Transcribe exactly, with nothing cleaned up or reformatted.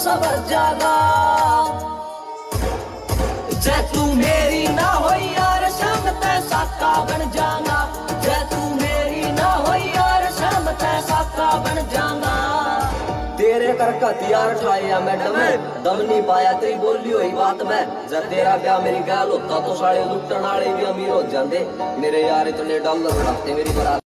सब जागा। जै तू मेरी ना हो यार शाम तै साका बन जाना, जै तू मेरी ना हो यार शाम तै साका बन जाना। तेरे करके हथियार ठाया मैडम दम नहीं पाया तेरी बोली हुई बात में। जब तेरा ब्याह मेरी गैल होता तो सारे लुटन वाले भी अमीर हो जाते। मेरे यार इतने डॉलर उड़ाते मेरी बारात।